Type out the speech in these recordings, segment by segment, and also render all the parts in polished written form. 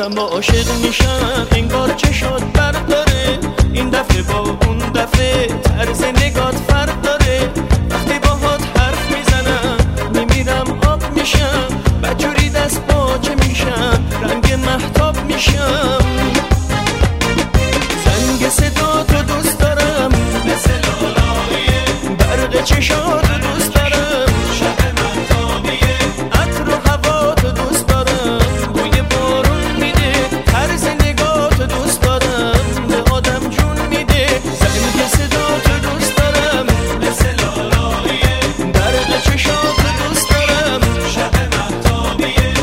دارم با عاشق میشم انگار چشات برق داره، این دفعه با اون دفعه طرز نگات فرق داره. وقتی باهات حرف میزنم میمیرم آب میشم، بدجوری دست باچه میشم رنگ مهتاب میشم. زنگ صدا تو دوست دارم مثل لالاییه، برق چشات دوست دارم شب مهتابیه، عطر و هوا تو دوست دارم بوی بارون میده، طرز نگاه تو دوست دارم به آدم جون میده. زنگ صدا تو دوست دارم مثل لالاییه، برق چشات تو دوست دارم شب مهتابیه.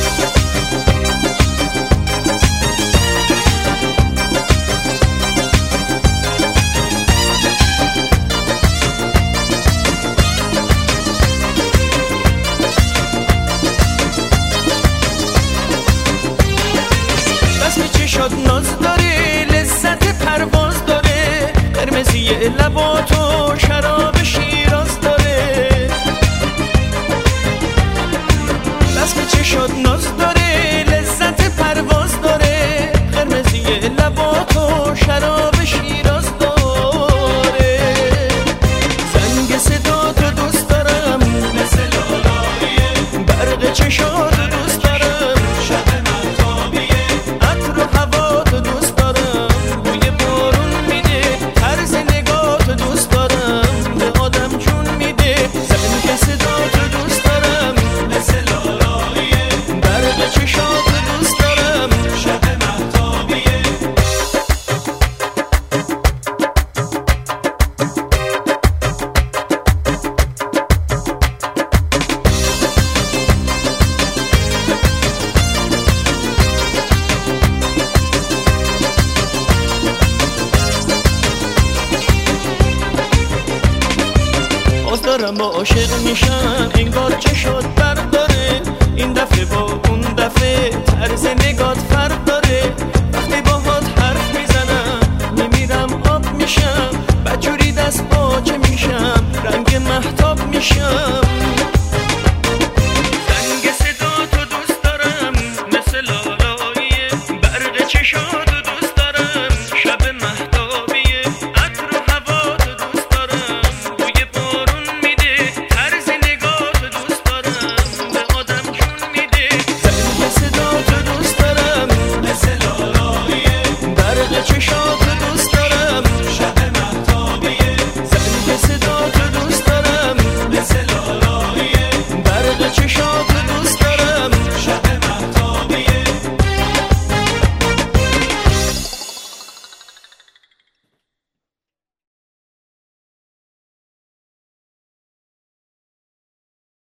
چشات ناز داره، لذت پرواز داره، قرمزی لباتو شراب شیراز داره. رسم چشات ناز داره، لذت پرواز داره، قرمزی لباتو شراب شیراز داره. زنگ صدا تو دوست دارم مثل لالاییه، برق چشات دوست دارم شب مهتابیه، عطر و هوا تو دوست دارم بوی بارون میده، طرز نگاه تو دوست دارم به آدم جون میده. زنگ صدا تو دوست دارم مثل لالاییه، برق چشات تو دوست دارم شب مهتابیه. باز دارم با عاشق میشم انگار چشات برق داره، این دفعه با اون دفعه طرز نگات فرق داره. وقتی باهات حرف میزنم میمیرم آب میشم، بدجوری دست باچه میشم رنگ مهتاب میشم.